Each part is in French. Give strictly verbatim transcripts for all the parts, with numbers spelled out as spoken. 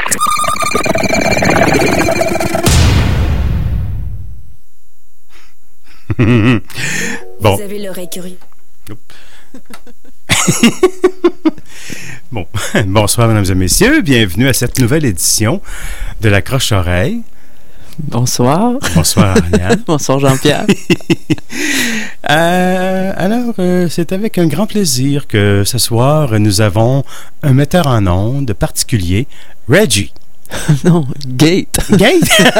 Bon. Vous avez l'oreille curieuse. Bon, bonsoir mesdames et messieurs, bienvenue à cette nouvelle édition de La Croche-Oreille. Bonsoir. Bonsoir Ariane. Bonsoir Jean-Pierre. euh, alors, euh, c'est avec un grand plaisir que ce soir, nous avons un metteur en ondes particulier, Reggie. Non, Gate. Gate?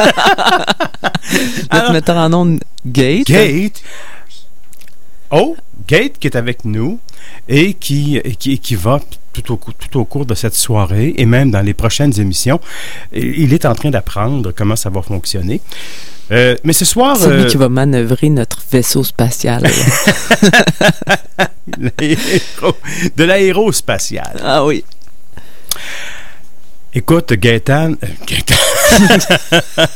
Notre Alors, metteur en ondes, Gate. Gate. Oh, Gate qui est avec nous et qui, qui, qui va tout au, tout au cours de cette soirée et même dans les prochaines émissions, il est en train d'apprendre comment ça va fonctionner. Euh, mais ce soir... C'est lui euh, qui va manœuvrer notre vaisseau spatial. L'aéro, de l'aérospatial. Ah oui. Écoute, Gaëtan... Euh, Gaëtan...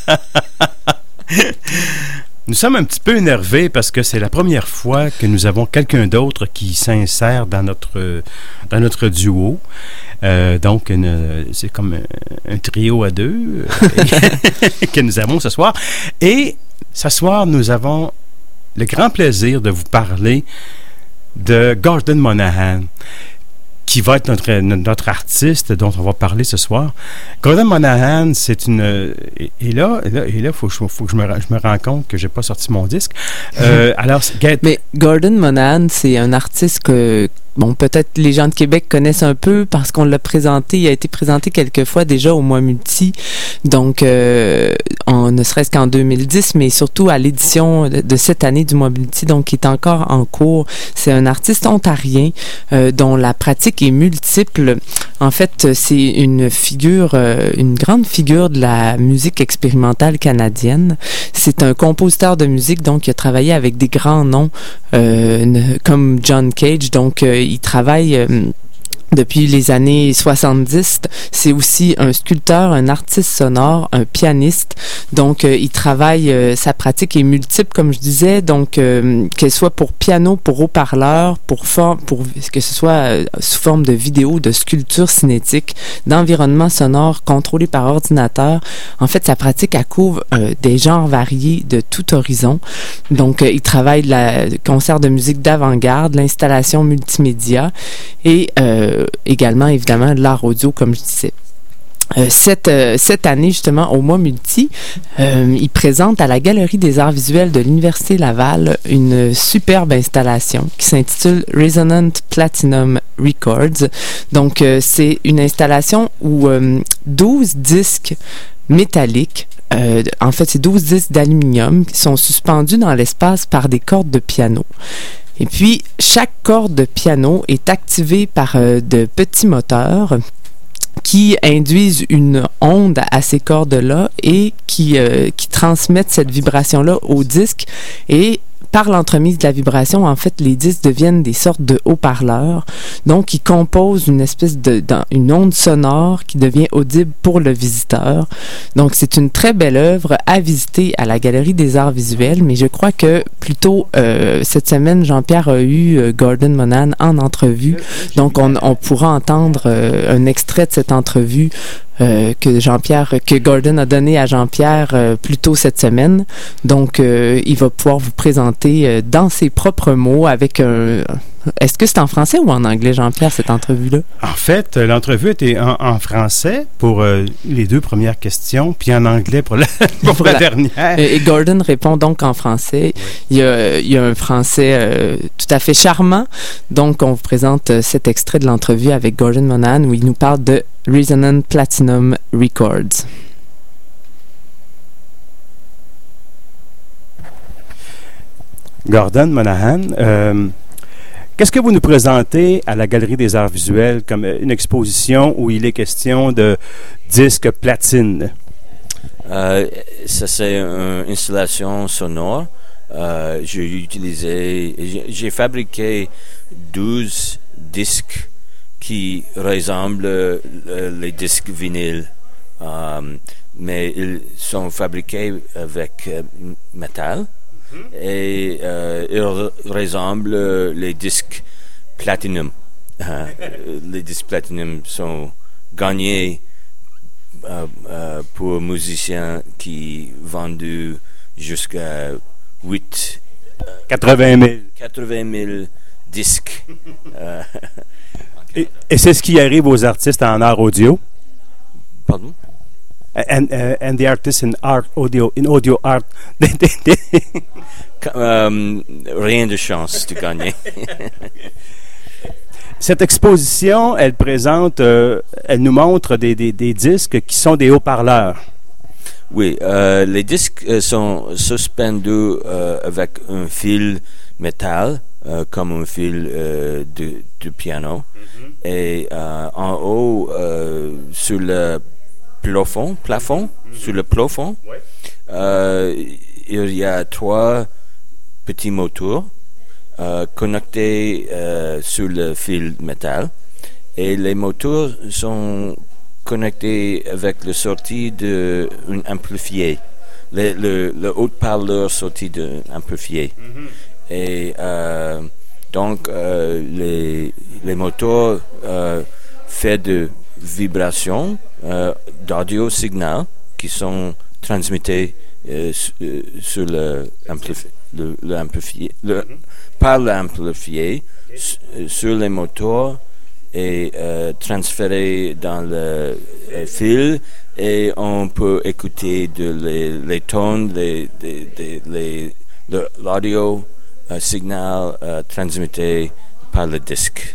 Nous sommes un petit peu énervés parce que c'est la première fois que nous avons quelqu'un d'autre qui s'insère dans notre, dans notre duo. Euh, donc, une, c'est comme un, un trio à deux euh, que nous avons ce soir. Et ce soir, nous avons le grand plaisir de vous parler de Gordon Monahan, qui va être notre, notre artiste dont on va parler ce soir. Gordon Monahan, c'est une... Et, et là, il et là, faut, faut que je me, je me rende compte que j'ai pas sorti mon disque. Euh, alors, Get... Mais Gordon Monahan, c'est un artiste que... Bon, peut-être les gens de Québec connaissent un peu parce qu'on l'a présenté, il a été présenté quelques fois déjà au Mois Multi, donc euh, en, ne serait-ce qu'en deux mille dix, mais surtout à l'édition de, de cette année du Mois Multi, donc qui est encore en cours. C'est un artiste ontarien euh, dont la pratique est multiple. En fait, c'est une figure, euh, une grande figure de la musique expérimentale canadienne. C'est un compositeur de musique, donc qui a travaillé avec des grands noms euh, comme John Cage, donc euh, il travaille euh, depuis les années soixante-dix. C'est aussi un sculpteur, un artiste sonore, un pianiste. Donc, euh, il travaille, euh, sa pratique est multiple, comme je disais. Donc, euh, qu'elle soit pour piano, pour haut-parleur, pour, for- pour que ce soit euh, sous forme de vidéo, de sculpture cinétique, d'environnement sonore contrôlé par ordinateur. En fait, sa pratique, elle couvre euh, des genres variés de tout horizon. Donc, euh, il travaille la concert de musique d'avant-garde, l'installation multimédia et euh, également, évidemment, de l'art audio, comme je disais. Euh, cette, euh, cette année, justement, au Mois Multi, euh, il présente à la Galerie des arts visuels de l'Université Laval une superbe installation qui s'intitule Resonant Platinum Records. Donc, euh, c'est une installation où euh, douze disques métalliques, euh, en fait, c'est douze disques d'aluminium qui sont suspendus dans l'espace par des cordes de piano. Et puis, chaque corde de piano est activée par euh, de petits moteurs qui induisent une onde à ces cordes-là et qui, euh, qui transmettent cette vibration-là au disque. Et par l'entremise de la vibration, en fait, les disques deviennent des sortes de haut-parleurs. Donc, ils composent une espèce de, une onde sonore qui devient audible pour le visiteur. Donc, c'est une très belle œuvre à visiter à la Galerie des arts visuels, mais je crois que plutôt euh, cette semaine, Jean-Pierre a eu euh, Gordon Monahan en entrevue. Donc, on, on pourra entendre euh, un extrait de cette entrevue Euh, que Jean-Pierre, que Gordon a donné à Jean-Pierre euh, plus tôt cette semaine. Donc, euh, il va pouvoir vous présenter euh, dans ses propres mots avec un... Est-ce que c'est en français ou en anglais, Jean-Pierre, cette entrevue-là? En fait, l'entrevue était en, en français pour euh, les deux premières questions, puis en anglais pour la, pour pour la la dernière. Et, et Gordon répond donc en français. Oui. Il y a, il y a un français euh, tout à fait charmant. Donc, on vous présente euh, cet extrait de l'entrevue avec Gordon Monahan où il nous parle de Resonant Platinum Records. Gordon Monahan, euh, qu'est-ce que vous nous présentez à la Galerie des arts visuels comme une exposition où il est question de disques platine? Euh, ça, c'est une installation sonore. Euh, j'ai utilisé, j'ai, j'ai fabriqué douze disques qui ressemblent les disques vinyles, euh, mais ils sont fabriqués avec euh, métal. Et euh, ils ressemblent les disques platinum. Euh, les disques platinum sont gagnés euh, euh, pour musiciens qui vendu jusqu'à huit quatre-vingt mille. quatre-vingt mille disques. euh, Et, et c'est ce qui arrive aux artistes en art audio. Pardon? And, uh, and the artists in art audio, in audio art. euh, rien de chance de gagner. Cette exposition, elle présente, euh, elle nous montre des, des, des disques qui sont des haut-parleurs. Oui, euh, les disques euh, sont suspendus euh, avec un fil métal, euh, comme un fil euh, de, de piano. Mm-hmm. Et euh, en haut, euh, sur le plafond, plafond, mm-hmm. sur le plafond, ouais. euh, il y a trois petits moteurs euh, connectés euh, sur le fil métal. Et les moteurs sont connectés avec la sortie d'un amplifié, le, le, le haut-parleur sorti d'un amplifié. Mm-hmm. Et euh, donc, euh, les, les moteurs euh, font de vibrations euh, d'audio signal qui sont transmittées euh, sur le, ampli- le, le amplifié, le, mm-hmm. par l'amplifié okay. sur les moteurs et euh, transféré dans le euh, fil, et on peut écouter de les, les tons, les, les, les, les, le, l'audio euh, signal euh, transmis par le disque.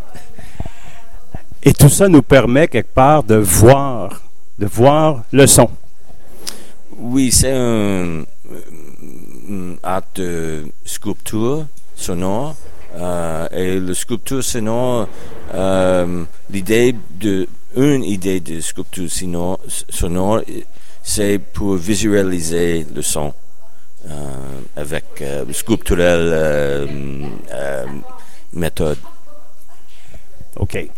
Et tout ça nous permet quelque part de voir, de voir le son. Oui, c'est un, un acte de sculpture sonore. Euh, et la sculpture sonore, euh, l'idée de, une idée de sculpture sonore, sonore c'est pour visualiser le son euh, avec euh, sculpturelle euh, euh, méthode. OK.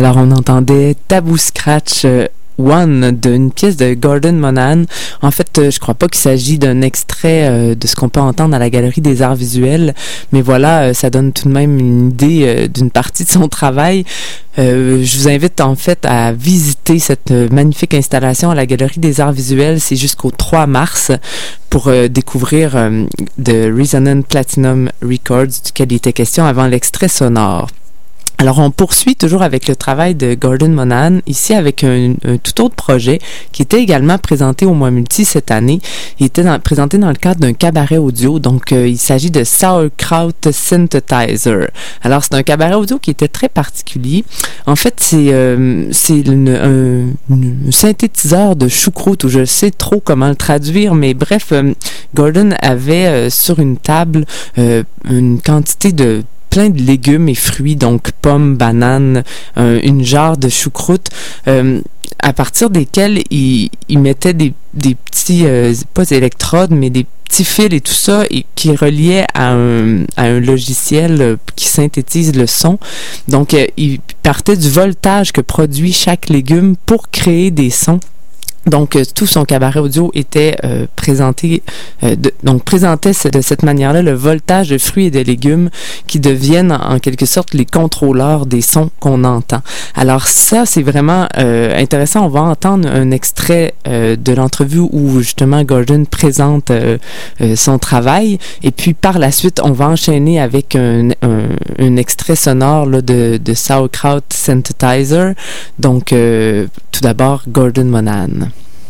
Alors, on entendait Taboo Scratch euh, One d'une pièce de Gordon Monahan. En fait, euh, je crois pas qu'il s'agit d'un extrait euh, de ce qu'on peut entendre à la Galerie des Arts Visuels, mais voilà, euh, ça donne tout de même une idée euh, d'une partie de son travail. Euh, je vous invite en fait à visiter cette euh, magnifique installation à la Galerie des Arts Visuels. C'est jusqu'au trois mars pour euh, découvrir euh, de Resonant Platinum Records, duquel il était question avant l'extrait sonore. Alors, on poursuit toujours avec le travail de Gordon Monahan, ici avec un, un tout autre projet qui était également présenté au Mois Multi cette année. Il était dans, présenté dans le cadre d'un cabaret audio, donc euh, il s'agit de Sauerkraut Synthesizer. Alors, c'est un cabaret audio qui était très particulier. En fait, c'est euh, c'est une, un, une, un synthétiseur de choucroute, ou je sais trop comment le traduire, mais bref, euh, Gordon avait euh, sur une table euh, une quantité de plein de légumes et fruits, donc pommes, bananes, euh, une jarre de choucroute, euh, à partir desquels il, il mettait des, des petits, euh, pas des électrodes, mais des petits fils et tout ça, et qui reliaient à un, à un logiciel euh, qui synthétise le son. Donc, euh, il partait du voltage que produit chaque légume pour créer des sons. Donc, euh, tout son cabaret audio était euh, présenté, euh, de, donc présentait de cette manière-là le voltage de fruits et de légumes qui deviennent en quelque sorte les contrôleurs des sons qu'on entend. Alors ça, c'est vraiment euh, intéressant. On va entendre un extrait euh, de l'entrevue où justement Gordon présente euh, euh, son travail, et puis par la suite, on va enchaîner avec un, un, un extrait sonore là, de, de Sauerkraut Synthesizer. Donc, euh, tout d'abord, Gordon Monahan.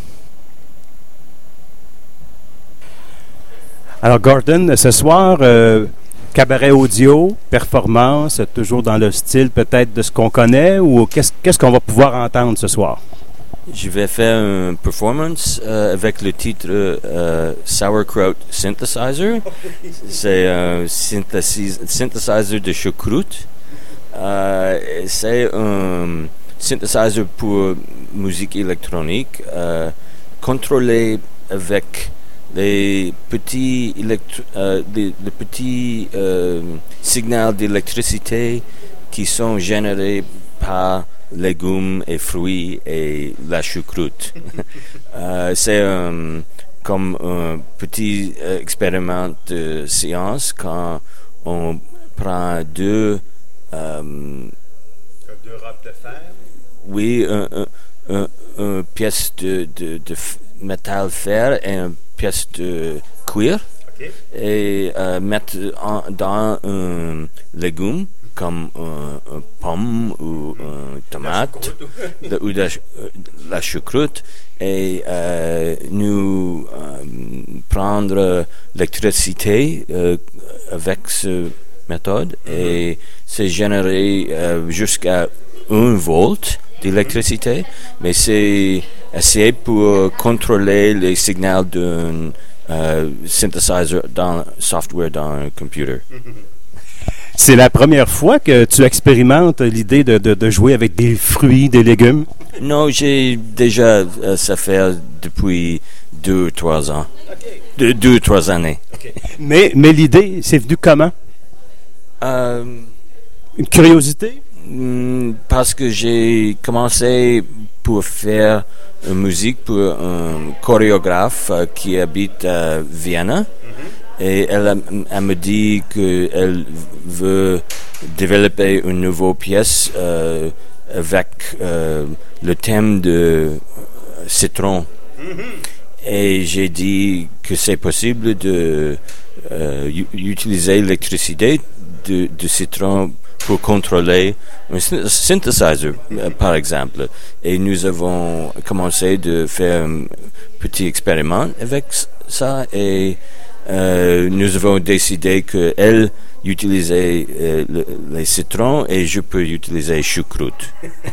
Alors, Gordon, ce soir, euh, cabaret audio, performance, toujours dans le style peut-être de ce qu'on connaît, ou qu'est-ce, qu'est-ce qu'on va pouvoir entendre ce soir? Je vais faire une performance euh, avec le titre euh, Sauerkraut Synthesizer. C'est un synthesis- synthesizer de choucroute. Euh, c'est un synthesizer pour musique électronique euh, contrôlé avec les petits, électro- euh, les, les petits euh, signaux d'électricité qui sont générés par légumes et fruits et la choucroute. euh, c'est um, comme un petit euh, expériment de science quand on prend deux... Euh, deux robes de fer? Oui, un, un, un, un pièce de, de, de f- métal fer et une pièce de cuir. Okay. Et euh, mettre en, dans un légume comme un, un pomme ou une tomate la ou la, la choucroute, et euh, nous euh, prendre l'électricité euh, avec cette méthode, et c'est généré euh, jusqu'à un volt d'électricité, mais c'est assez pour contrôler les signaux d'un euh, synthesizer dans software dans un computer. C'est la première fois que tu expérimentes l'idée de, de, de jouer avec des fruits, des légumes? Non, j'ai déjà euh, ça fait depuis deux, trois ans. Okay. De, deux, trois années. Okay. Mais, mais l'idée, c'est venu comment? Euh, Une curiosité? Parce que j'ai commencé pour faire une musique pour un chorégraphe euh, qui habite à Vienne. Mm-hmm. Et elle, elle me dit qu'elle veut développer une nouvelle pièce euh, avec euh, le thème de citron. Mm-hmm. Et j'ai dit que c'est possible de euh, utiliser l'électricité de, de citron pour contrôler un synthesizer, euh, par exemple. Et nous avons commencé de faire un petit expériment avec ça, et euh, nous avons décidé qu'elle utilisait euh, le, les citrons et je peux utiliser choucroute.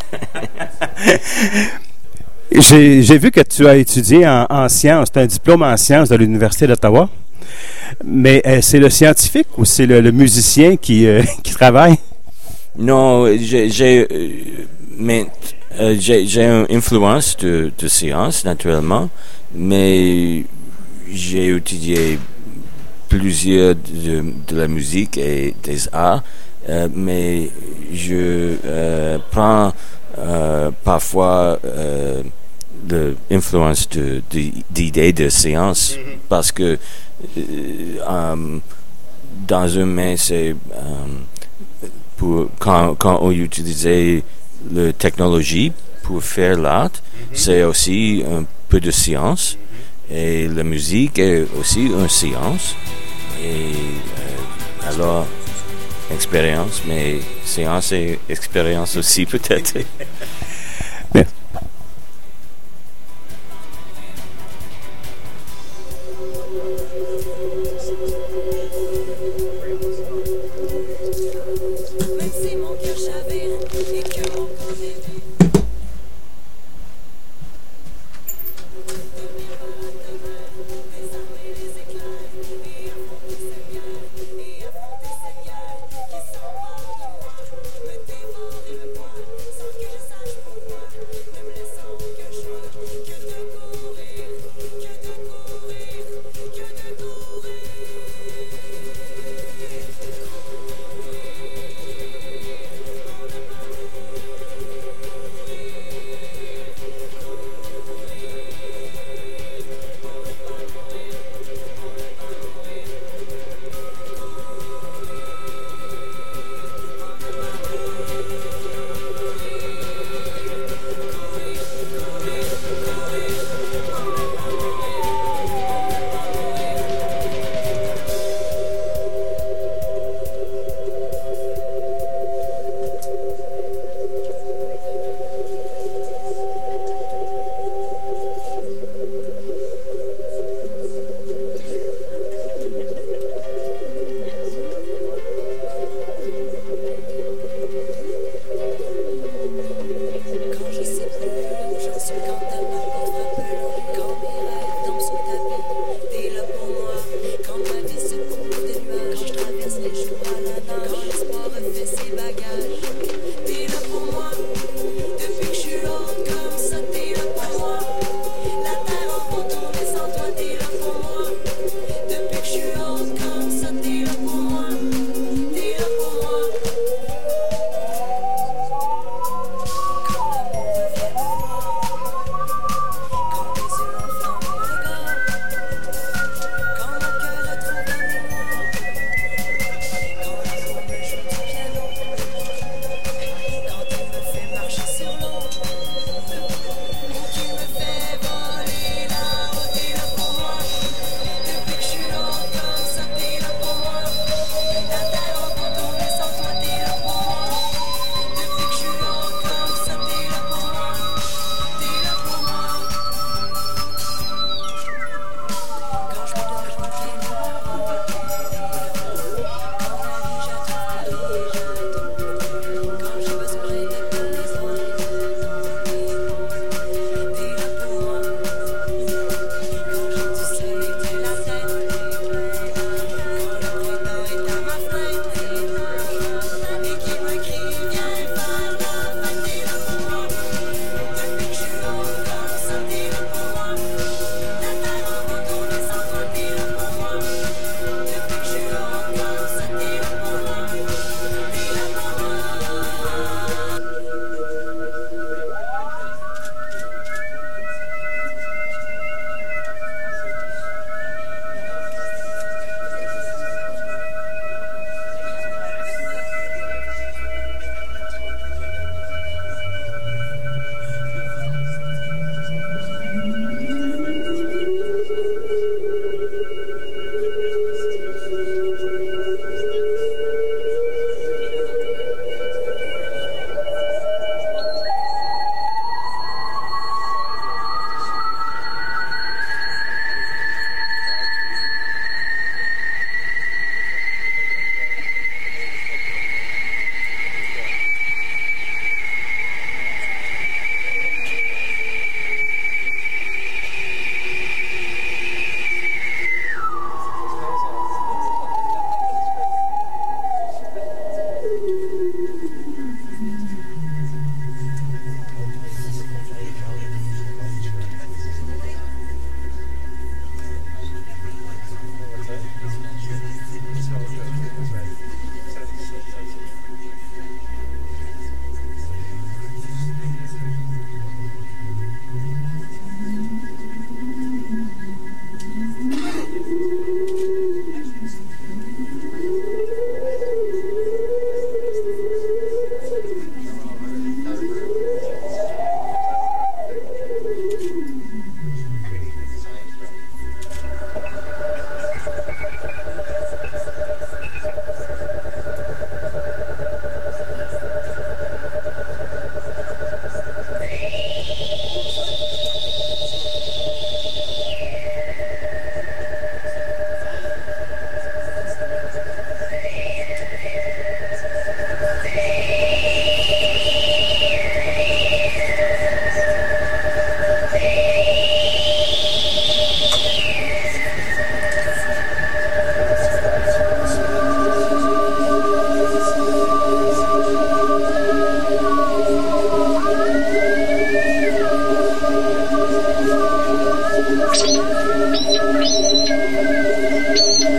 j'ai, j'ai vu que tu as étudié en, en sciences, tu as un diplôme en sciences de l'Université d'Ottawa, mais euh, c'est le scientifique ou c'est le, le musicien qui, euh, qui travaille? Non, j'ai, j'ai, euh, mais, euh, j'ai, j'ai une influence de, de science, naturellement, mais j'ai étudié plusieurs de, de la musique et des arts euh, mais je euh, prends euh, parfois euh, l'influence de, de, d'idées de séance mm-hmm. parce que euh, um, dans un main, c'est um, pour, quand, quand on utilisait la technologie pour faire l'art, mm-hmm. c'est aussi un peu de science mm-hmm. et la musique est aussi une science et euh, alors expérience, mais science et expérience aussi peut-être. Bien. Sans que je sache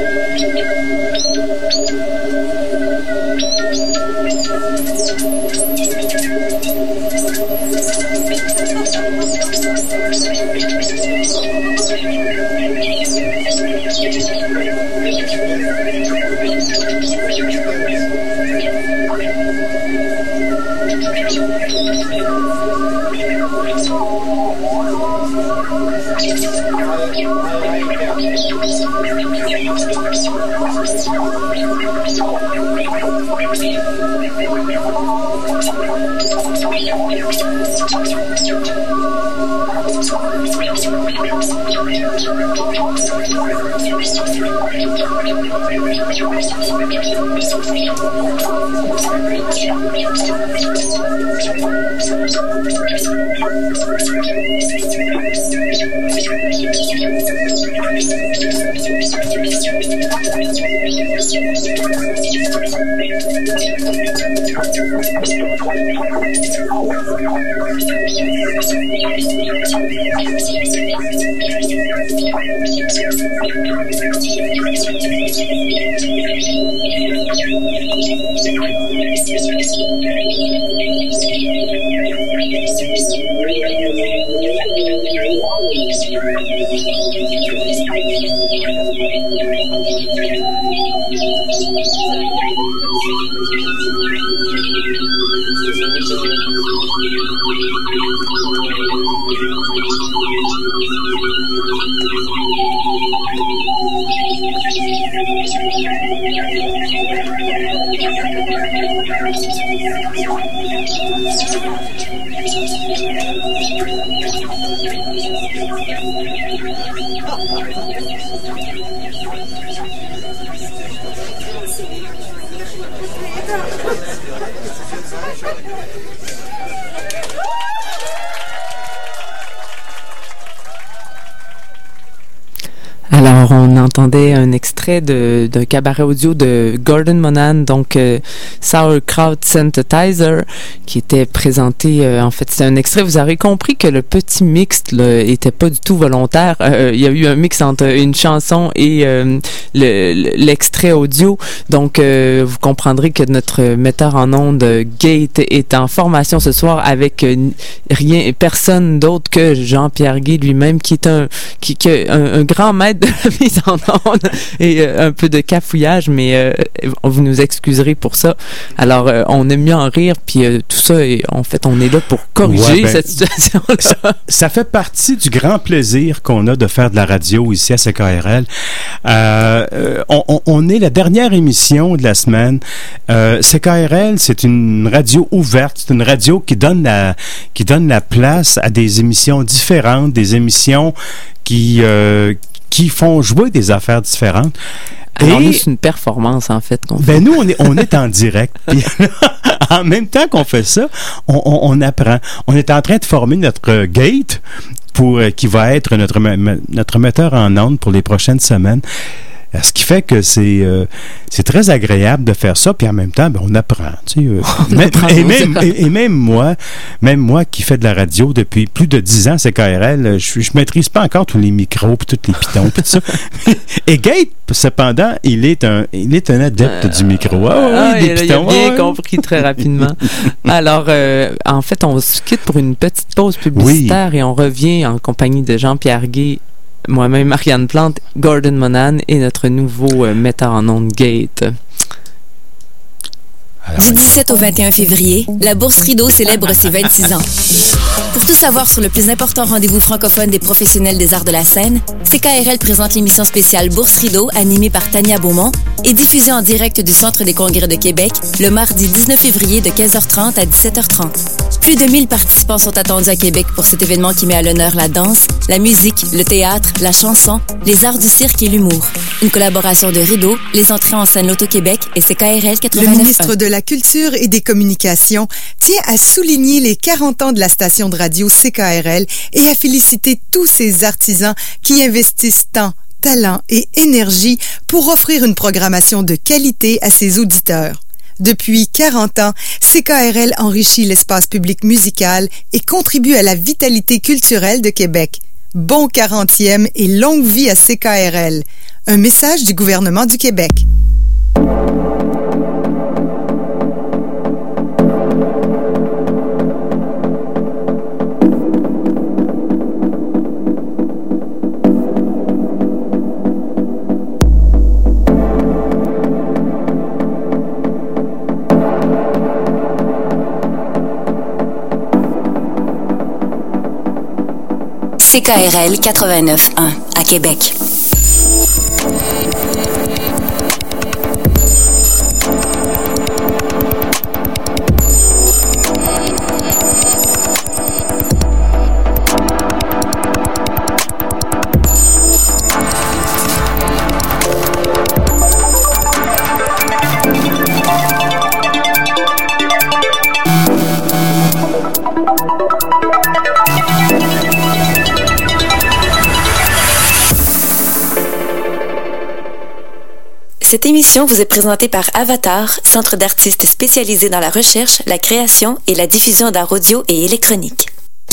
Alors, on entendait un extrait de, d'un cabaret audio de Gordon Monan, donc euh, Sauerkraut Synthesizer, qui était présenté, euh, en fait, c'est un extrait. Vous aurez compris que le petit mix là, était pas du tout volontaire. Euh, il y a eu un mix entre une chanson et euh, le, l'extrait audio. Donc, euh, vous comprendrez que notre metteur en ondes, Gate, est en formation ce soir avec euh, rien, personne d'autre que Jean-Pierre Guy lui-même, qui est un, qui, qui est un, un grand maître de la mise en onde et euh, un peu de cafouillage, mais euh, vous nous excuserez pour ça. Alors, euh, on aime mieux en rire, puis euh, tout ça, et, en fait, on est là pour corriger ouais, ben, cette situation-là. Ça, ça fait partie du grand plaisir qu'on a de faire de la radio ici à C K R L. Euh, on, on est la dernière émission de la semaine. Euh, C K R L, c'est une radio ouverte, c'est une radio qui donne la, qui donne la place à des émissions différentes, des émissions qui euh, qui font jouer des affaires différentes. Alors, et, nous, c'est une performance, en fait. Qu'on ben, fait. nous, on est, on est en direct. Puis, en même temps qu'on fait ça, on, on, on apprend. On est en train de former notre Gate, pour, qui va être notre, notre metteur en ondes pour les prochaines semaines. Ce qui fait que c'est euh, c'est très agréable de faire ça, puis en même temps, ben, on apprend. Tu sais, euh, on même, apprend et, même, et, et même moi, même moi qui fais de la radio depuis plus de dix ans, C K R L, je, je maîtrise pas encore tous les micros, puis tous les pitons, puis tout ça. Et Gate, cependant, il est un il est un adepte euh, du micro. Ah, oui, ah, des il, pitons. il a bien ah, compris très rapidement. Alors, euh, en fait, on se quitte pour une petite pause publicitaire oui. et on revient en compagnie de Jean-Pierre Guy, moi-même, Marianne Plante, Gordon Monan et notre nouveau euh, metteur en ondes, Gate. Du dix-sept au vingt et un février, la Bourse Rideau célèbre ses vingt-six ans. Pour tout savoir sur le plus important rendez-vous francophone des professionnels des arts de la scène, C K R L présente l'émission spéciale Bourse Rideau animée par Tania Beaumont et diffusée en direct du Centre des congrès de Québec le mardi dix-neuf février de quinze heures trente à dix-sept heures trente. Plus de mille participants sont attendus à Québec pour cet événement qui met à l'honneur la danse, la musique, le théâtre, la chanson, les arts du cirque et l'humour. Une collaboration de Rideau, les entrées en scène Loto-Québec et C K R L quatre-vingt-neuf. Le ministre de la Culture et des Communications tient à souligner les quarante ans de la station de radio C K R L et à féliciter tous ces artisans qui investissent temps, talent et énergie pour offrir une programmation de qualité à ses auditeurs. Depuis quarante ans, C K R L enrichit l'espace public musical et contribue à la vitalité culturelle de Québec. Bon quarantième et longue vie à C K R L. Un message du gouvernement du Québec. C K R L quatre-vingt-neuf un à Québec. Cette émission vous est présentée par Avatar, centre d'artistes spécialisé dans la recherche, la création et la diffusion d'art audio et électronique.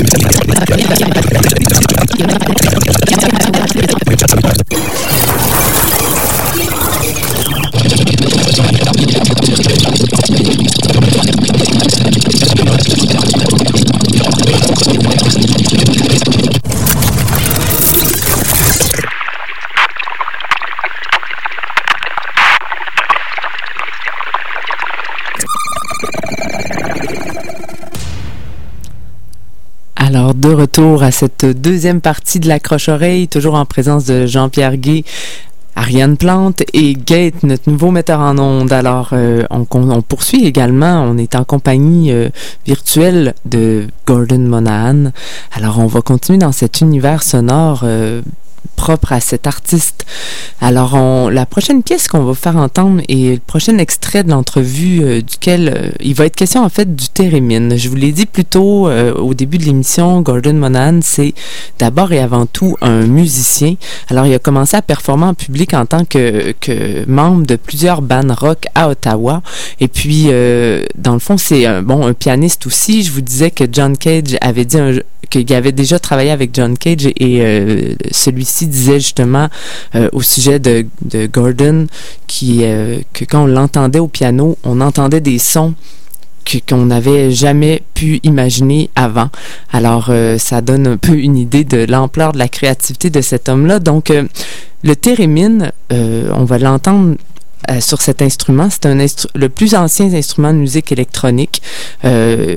Alors, de retour à cette deuxième partie de l'accroche-oreille, toujours en présence de Jean-Pierre Guay, Ariane Plante et Gate, notre nouveau metteur en ondes. Alors, euh, on, on poursuit également, on est en compagnie euh, virtuelle de Gordon Monahan. Alors, on va continuer dans cet univers sonore euh, propre à cet artiste. Alors, on, la prochaine pièce qu'on va faire entendre est le prochain extrait de l'entrevue euh, duquel euh, il va être question en fait du thérémine. Je vous l'ai dit plus tôt euh, au début de l'émission, Gordon Monahan, c'est d'abord et avant tout un musicien. Alors, il a commencé à performer en public en tant que, que membre de plusieurs bands rock à Ottawa. Et puis, euh, dans le fond, c'est un, bon, un pianiste aussi. Je vous disais que John Cage avait dit un, qu'il avait déjà travaillé avec John Cage et, et euh, celui-ci disait justement euh, au sujet de, de Gordon qui, euh, que quand on l'entendait au piano, on entendait des sons que, qu'on n'avait jamais pu imaginer avant. Alors, euh, ça donne un peu une idée de l'ampleur de la créativité de cet homme-là. Donc, euh, le thérémine, euh, on va l'entendre Euh, sur cet instrument. C'est un instru- le plus ancien instrument de musique électronique. Euh,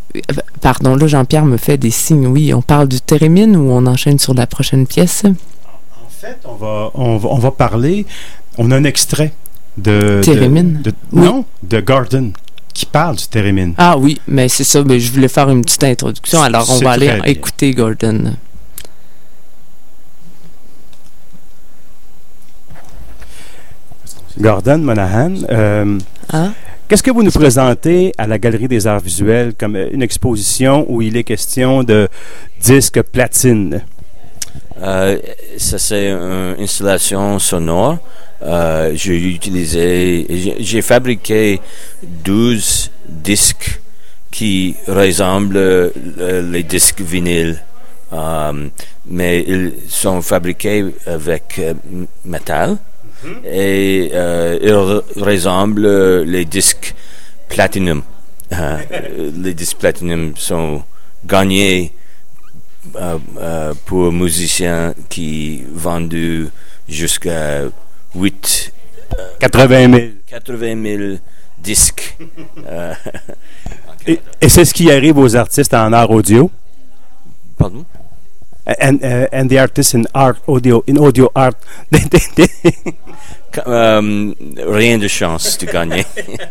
pardon, là, Jean-Pierre me fait des signes. Oui, on parle du thérémine ou on enchaîne sur la prochaine pièce? En fait, on va, on va, on va parler... On a un extrait de... Thérémine? De, de, Oui. Non, de Gordon, qui parle du thérémine. Ah oui, mais c'est ça. Mais je voulais faire une petite introduction. Alors, on C'est va aller très bien. écouter Gordon. Gordon Monahan, euh, Hein? qu'est-ce que vous nous présentez à la Galerie des Arts Visuels comme une exposition où il est question de disques platine? Euh, ça, c'est une installation sonore. Euh, j'ai utilisé, j'ai, j'ai fabriqué douze disques qui ressemblent euh, les disques vinyles. Euh, mais ils sont fabriqués avec euh, métal. Et euh, ils re- ressemblent les disques platinum. Euh, les disques platinum sont gagnés euh, euh, pour musiciens qui vendent jusqu'à huit quatre-vingt mille. quatre-vingt mille disques. Euh, Et, et c'est ce qui arrive aux artistes en art audio. pardon? And, uh, and the artists in art audio, in audio art. Euh, rien de chance de gagner.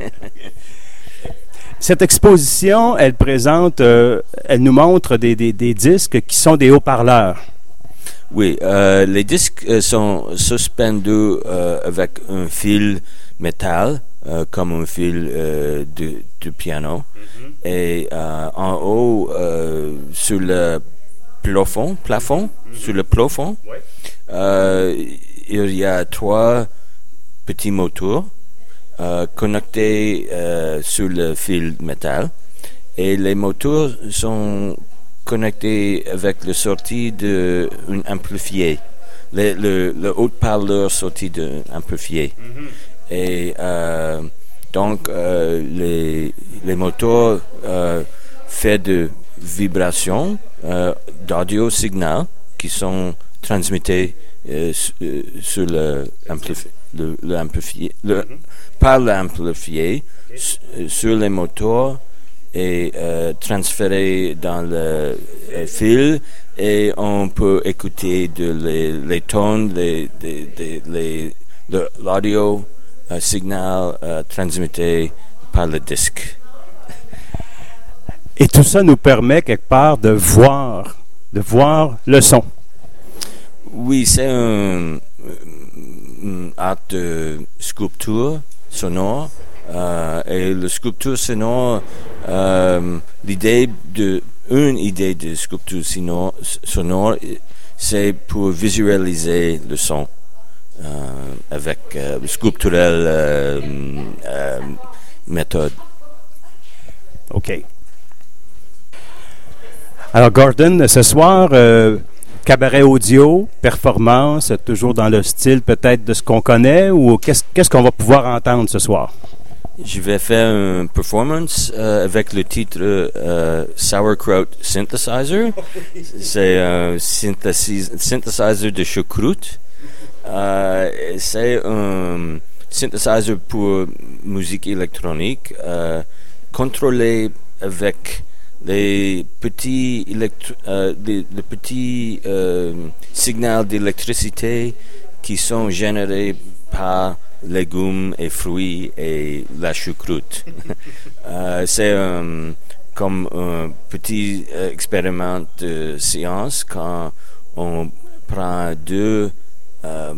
Cette exposition, elle présente, euh, elle nous montre des, des, des disques qui sont des haut-parleurs. Oui, euh, les disques euh, sont suspendus euh, avec un fil métal, euh, comme un fil euh, de, de piano. Mm-hmm. Et euh, en haut, euh, sur le plafond, plafond, mm-hmm. sur le plafond, ouais. euh, il y a trois petits moteurs euh, connectés euh, sur le fil métal. Et les moteurs sont connectés avec la sortie d'un amplifié. le, le, le haut-parleur sorti d'un amplifié. Mm-hmm. Et euh, donc, euh, les, les moteurs euh, font de vibrations euh, d'audio signal qui sont transmittés euh, sur le, ampli- le, le amplifié, le, mm-hmm. par l'amplifié okay. sur les moteurs et euh, transférés dans le euh, fil, et on peut écouter de les, les tons, les, les, les, les, le, l'audio euh, signal euh, transmité par le disque. Et tout ça nous permet quelque part de voir, de voir le son. Oui, c'est un, un art de sculpture sonore. Euh, et la sculpture sonore, euh, l'idée de, une idée de sculpture sonore, sonore c'est pour visualiser le son euh, avec euh, sculpturelle euh, euh, méthode. OK. Alors, Gordon, ce soir, euh, cabaret audio, performance, toujours dans le style peut-être de ce qu'on connaît, ou qu'est-ce, qu'est-ce qu'on va pouvoir entendre ce soir? Je vais faire une performance euh, avec le titre euh, Sauerkraut Synthesizer. C'est un synthesis- synthesizer de choucroute. Euh, c'est un synthesizer pour musique électronique euh, contrôlé avec les petits, électro- euh, les, les petits euh, signaux d'électricité qui sont générés par légumes et fruits et la choucroute. euh, c'est um, comme un petit euh, expériment de science quand on prend deux euh,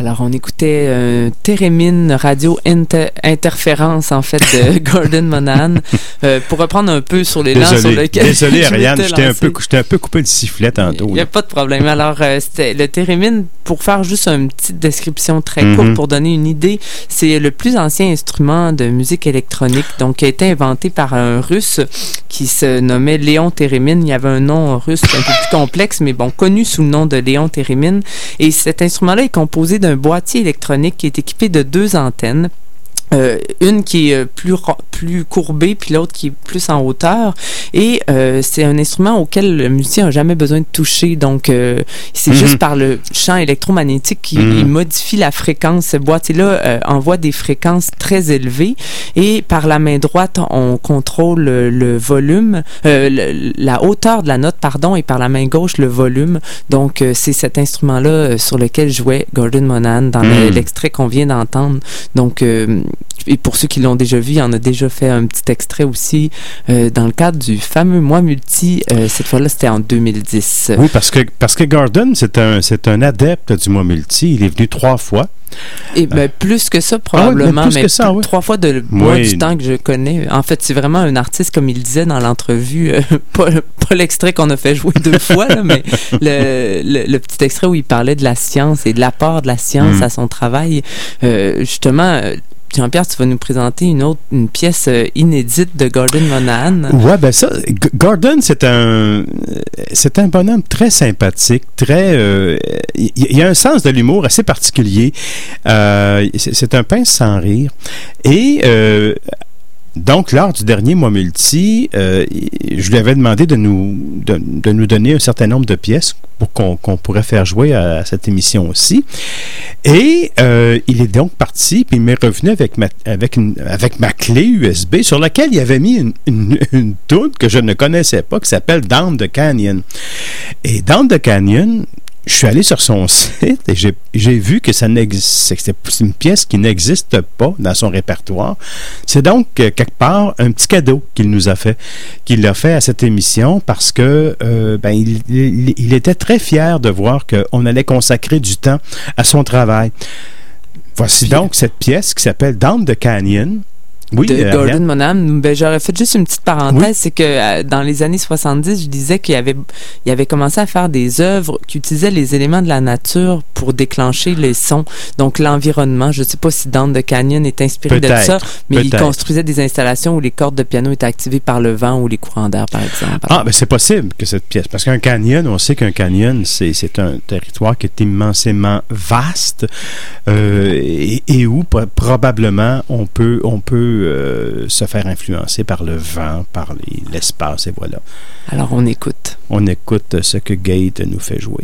Alors, on écoutait euh, Theremin, radio inter- interférence, en fait, de Gordon Monahan. Euh, pour reprendre un peu sur l'élan sur lequel Désolé, Ariane, j'étais un, peu, j'étais un peu coupé le sifflet tantôt. Il n'y a pas de problème. Alors, euh, c'était le Theremin, pour faire juste une petite description très Mm-hmm. courte, pour donner une idée, c'est le plus ancien instrument de musique électronique, donc qui a été inventé par un Russe qui se nommait Léon Theremin. Il y avait un nom russe un peu plus complexe, mais bon, connu sous le nom de Léon Theremin. Et cet instrument-là est composé d'un boîtier électronique qui est équipé de deux antennes. Euh, une qui est plus plus courbée puis l'autre qui est plus en hauteur et euh, c'est un instrument auquel le musicien n'a jamais besoin de toucher, donc euh, c'est mm-hmm. juste par le champ électromagnétique qu'il mm-hmm. modifie la fréquence. Ce boîtier-là euh, envoie des fréquences très élevées et par la main droite on contrôle le, le volume euh, le, la hauteur de la note pardon et par la main gauche le volume, donc euh, c'est cet instrument-là euh, sur lequel jouait Gordon Monahan dans mm. l'extrait qu'on vient d'entendre. Donc euh, et pour ceux qui l'ont déjà vu, il en a déjà fait un petit extrait aussi euh, dans le cadre du fameux Mois Multi. Euh, cette fois-là, c'était en deux mille dix. Oui, parce que, parce que Gordon, c'est un, c'est un adepte du Mois Multi. Il est venu trois fois. Et ben, euh. plus que ça, probablement, ah oui, mais, mais ça, oui. trois fois de moi oui. du temps que je connais. En fait, c'est vraiment un artiste, comme il disait dans l'entrevue, euh, pas, pas l'extrait qu'on a fait jouer deux fois, là, mais le, le, le petit extrait où il parlait de la science et de l'apport de la science mm. à son travail. Euh, justement, Jean-Pierre, tu vas nous présenter une autre une pièce euh, inédite de Gordon Monahan. Ouais, ben ça, G- Gordon, c'est un c'est un bonhomme très sympathique, très euh, il y, y a un sens de l'humour assez particulier. Euh, c'est, c'est un pince sans rire. Et euh, donc, lors du dernier Mois Multi, euh, je lui avais demandé de nous, de, de nous donner un certain nombre de pièces pour qu'on, qu'on pourrait faire jouer à, à cette émission aussi. Et euh, il est donc parti, puis il m'est revenu avec ma, avec, une, avec ma clé U S B sur laquelle il avait mis une, une, une toune que je ne connaissais pas, qui s'appelle Down the Canyon. Et Down the Canyon, je suis allé sur son site et j'ai, j'ai vu que ça n'existe, c'est une pièce qui n'existe pas dans son répertoire. C'est donc euh, quelque part un petit cadeau qu'il nous a fait, qu'il a fait à cette émission parce que euh, ben il, il, il était très fier de voir qu'on allait consacrer du temps à son travail. Voici Puis, donc cette pièce qui s'appelle Down the Canyon. Oui, de euh, Gordon Monahan. Ben, j'aurais fait juste une petite parenthèse, oui. C'est que euh, dans les années soixante-dix, je disais qu'il avait, il avait commencé à faire des œuvres qui utilisaient les éléments de la nature pour déclencher les sons. Donc l'environnement, je ne sais pas si Down the Canyon est inspiré peut-être, de ça, mais peut-être. il construisait des installations où les cordes de piano étaient activées par le vent ou les courants d'air, par exemple. Ah, ben c'est possible que cette pièce, parce qu'un canyon, on sait qu'un canyon, c'est, c'est un territoire qui est immensément vaste euh, et, et où probablement on peut, on peut Euh, se faire influencer par le vent, par les, l'espace, et voilà. Alors, on écoute. On écoute ce que Gate nous fait jouer.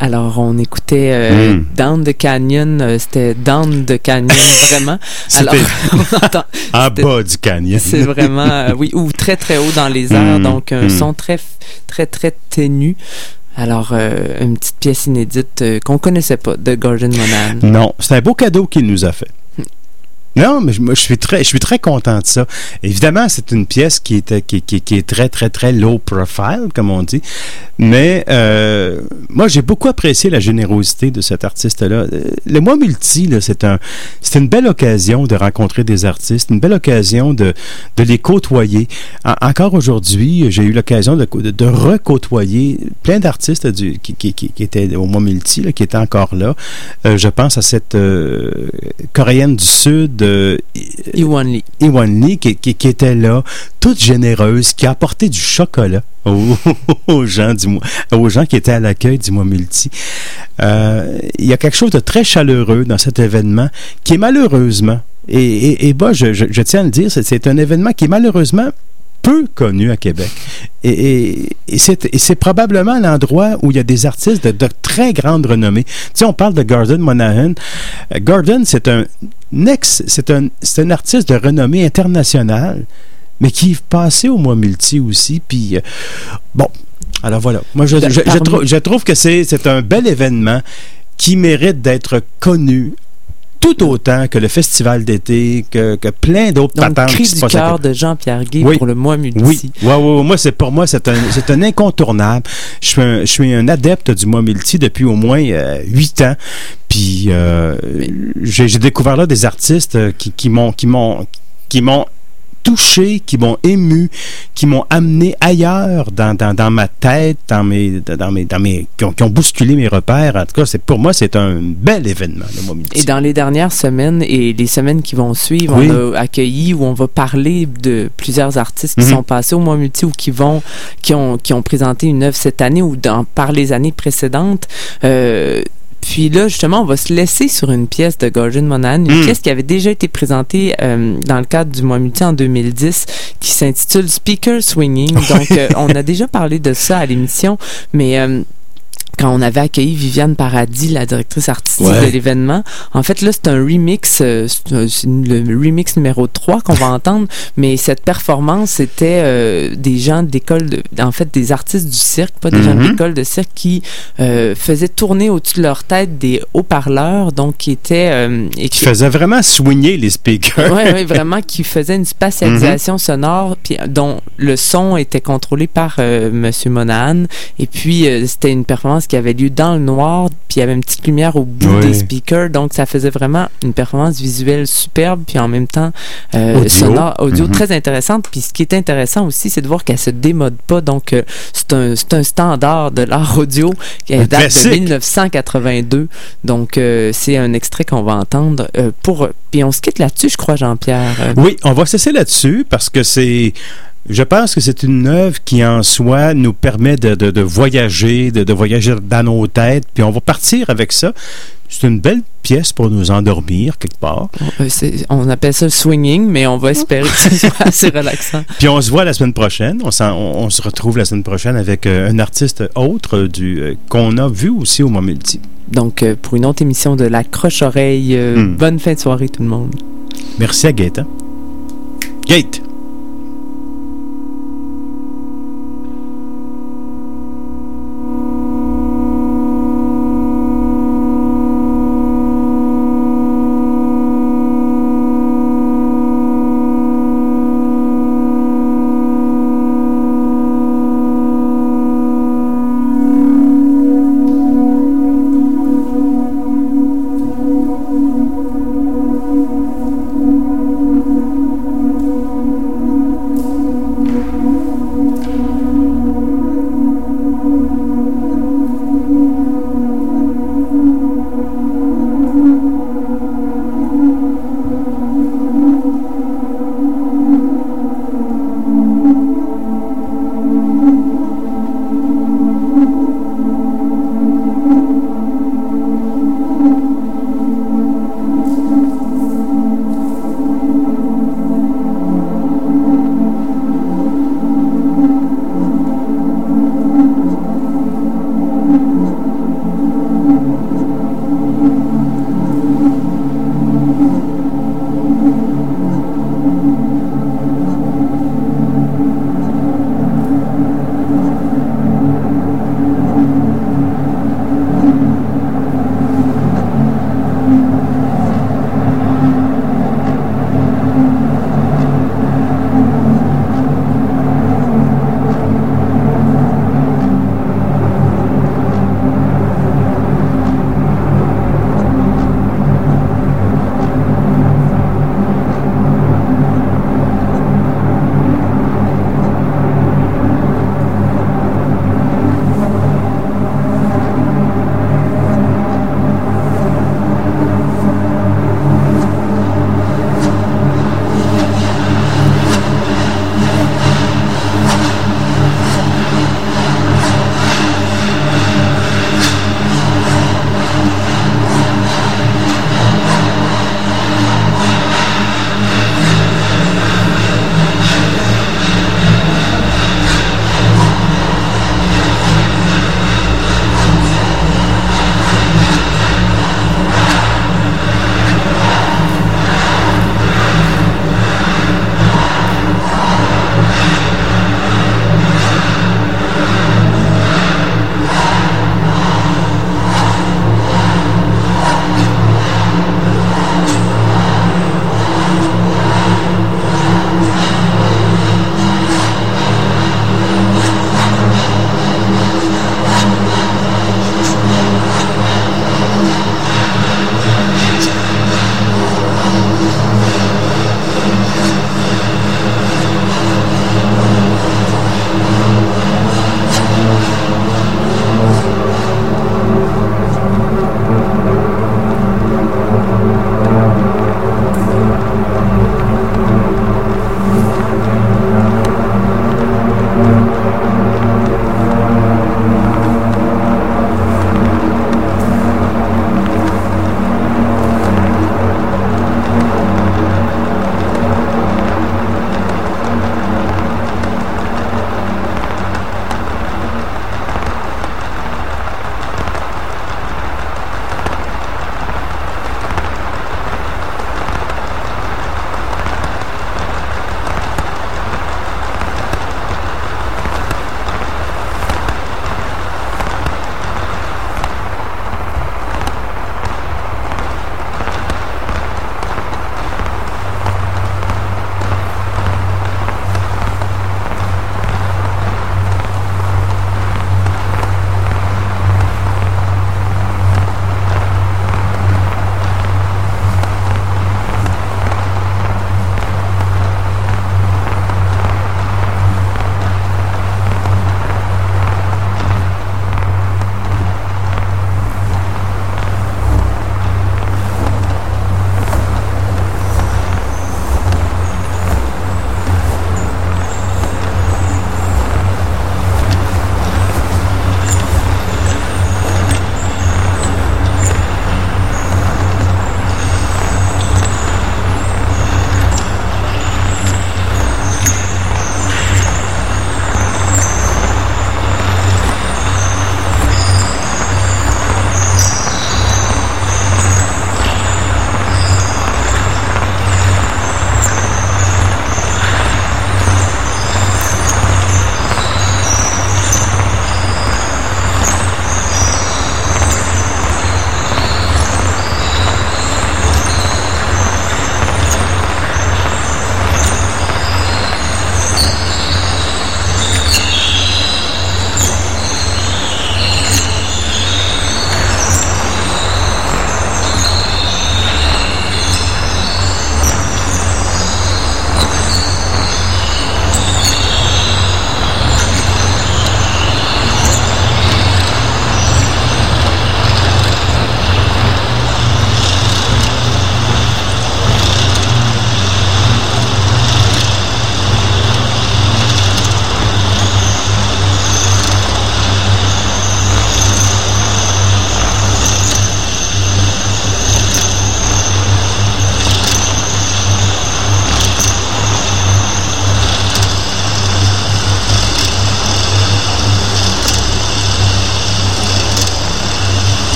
Alors, on écoutait euh, Mm. Down the Canyon. euh, c'était Down the Canyon, vraiment. Alors, on entend... En c'était- bas du canyon. C'est vraiment, euh, oui, ou très, très haut dans les airs. Mm, Donc, un mm. son très, très, très ténu. Alors, euh, une petite pièce inédite euh, qu'on connaissait pas de Gordon Monahan. Non, c'est un beau cadeau qu'il nous a fait. Non, mais je- moi, je suis très, je suis très content de ça. Évidemment, c'est une pièce qui est, qui, qui, qui est très, très, très low profile, comme on dit. Mais euh, moi, j'ai beaucoup apprécié la générosité de cet artiste-là. Euh, Le Mois Multi, là, c'est un, c'est une belle occasion de rencontrer des artistes, une belle occasion de, de les côtoyer. En- encore aujourd'hui, j'ai eu l'occasion de, de, de recôtoyer plein d'artistes du, qui, qui, qui, qui étaient au Mois Multi, là, qui étaient encore là. Euh, je pense à cette euh, Coréenne du Sud, de Iwan Lee. Iwan Lee, qui, qui, qui était là, toute généreuse, qui a apporté du chocolat aux, aux gens du mois, aux gens qui étaient à l'accueil du Mois Multi. Euh, il y a quelque chose de très chaleureux dans cet événement qui est malheureusement, et, et, et bah, je, je, je tiens à le dire, c'est, c'est un événement qui est malheureusement peu connu à Québec. Et, et, et, c'est, et c'est probablement l'endroit où il y a des artistes de, de très grande renommée. Tu sais, on parle de Gordon Monahan. Euh, Gordon, c'est un ex, c'est un, c'est un artiste de renommée internationale, mais qui est passé au Mois Multi aussi. Puis, euh, bon, alors voilà. Moi, je, je, je, je, trou- je trouve que c'est, c'est un bel événement qui mérite d'être connu tout autant que le festival d'été, que, que plein d'autres Donc, patentes Cri qui se du passent à cœur Québec. de Jean-Pierre Guy Oui. pour le Mois Multi. Oui, ouais, ouais, ouais. Moi, c'est, pour moi, c'est un, c'est un incontournable. Je suis un, je suis un adepte du Mois Multi depuis au moins huit ans. Puis, euh, j'ai, j'ai découvert là des artistes euh, qui, qui m'ont, qui m'ont, qui m'ont touché, qui m'ont ému, qui m'ont amené ailleurs dans, dans, dans ma tête, dans mes, dans mes, dans mes, qui ont, qui ont bousculé mes repères. En tout cas, c'est, pour moi, c'est un bel événement, le Mois Multi. Et dans les dernières semaines et les semaines qui vont suivre, Oui. on a accueilli où on va parler de plusieurs artistes qui Mhm. sont passés au Mois Multi ou qui vont, qui ont, qui ont présenté une œuvre cette année ou dans, par les années précédentes. Euh, Puis là, justement, on va se laisser sur une pièce de Gordon Monahan, une Mm. pièce qui avait déjà été présentée euh, dans le cadre du Mois Multi en deux mille dix, qui s'intitule Speaker Swinging. Donc, euh, on a déjà parlé de ça à l'émission, mais... Euh, quand on avait accueilli Viviane Paradis, la directrice artistique Ouais. de l'événement. En fait, là, c'est un remix, euh, c'est un- c'est le remix numéro trois qu'on va entendre, mais cette performance, c'était euh, des gens d'école, de, en fait, des artistes du cirque, pas des gens Mhm. d'école de cirque, qui euh, faisaient tourner au-dessus de leur tête des haut-parleurs, donc qui étaient... euh, et Qui faisait vraiment soigner les speakers. Oui, ouais, vraiment, qui faisait une spatialisation sonore, puis euh, dont le son était contrôlé par euh, Monsieur Monahan. Et puis, euh, c'était une performance qui avait lieu dans le noir, puis il y avait une petite lumière au bout Oui. des speakers. Donc, ça faisait vraiment une performance visuelle superbe, puis en même temps, euh, Audio. sonore, audio Mhm. très intéressante. Puis, ce qui est intéressant aussi, c'est de voir qu'elle se démode pas. Donc, euh, c'est un, c'est un standard de l'art audio qui Un date classique. de dix-neuf cent quatre-vingt-deux. Donc, euh, c'est un extrait qu'on va entendre. Euh, pour, puis, on se quitte là-dessus, je crois, Jean-Pierre. Euh, Oui, on va cesser là-dessus parce que c'est... Je pense que c'est une œuvre qui, en soi, nous permet de, de, de voyager, de, de voyager dans nos têtes, puis on va partir avec ça. C'est une belle pièce pour nous endormir, quelque part. Euh, c'est- on appelle ça le swinging, mais on va espérer que ce soit assez relaxant. Puis on se voit la semaine prochaine. On, s'en- on, on se retrouve la semaine prochaine avec euh, un artiste autre euh, du, euh, qu'on a vu aussi au Mois Multi. Donc, euh, pour une autre émission de La Croche-Oreille, euh, Hmm. bonne fin de soirée tout le monde. Merci à Gaëtan. Gate! Thank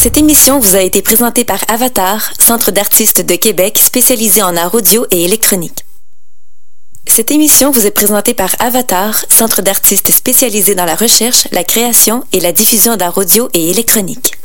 Cette émission vous a été présentée par Avatar, Centre d'artistes de Québec spécialisé en art audio et électronique. Cette émission vous est présentée par Avatar, Centre d'artistes spécialisé dans la recherche, la création et la diffusion d'art audio et électronique.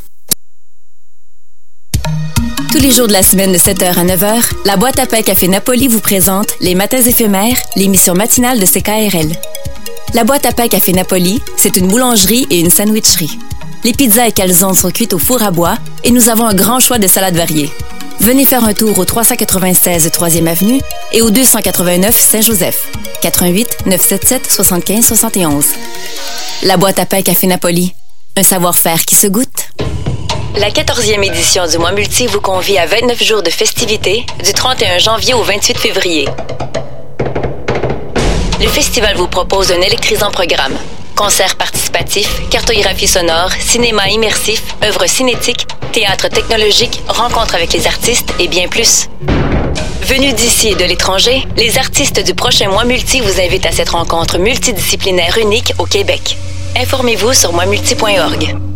Tous les jours de la semaine de sept heures à neuf heures, la boîte à pain Café Napoli vous présente Les Matins éphémères, l'émission matinale de C K R L. La boîte à pain Café Napoli, c'est une boulangerie et une sandwicherie. Les pizzas et calzones sont cuites au four à bois et nous avons un grand choix de salades variées. Venez faire un tour au trois cent quatre-vingt-seize troisième Avenue et au deux cent quatre-vingt-neuf Saint-Joseph. quatre-vingt-huit neuf cent soixante-dix soixante-quinze soixante et onze. La boîte à pain Café Napoli, un savoir-faire qui se goûte. La quatorzième édition du Mois Multi vous convie à vingt-neuf jours de festivités du trente et un janvier au vingt-huit février. Le festival vous propose un électrisant programme. Concerts participatifs, cartographie sonore, cinéma immersif, œuvres cinétiques, théâtre technologique, rencontres avec les artistes et bien plus. Venus d'ici et de l'étranger, les artistes du prochain Mois Multi vous invitent à cette rencontre multidisciplinaire unique au Québec. Informez-vous sur moi multi point org.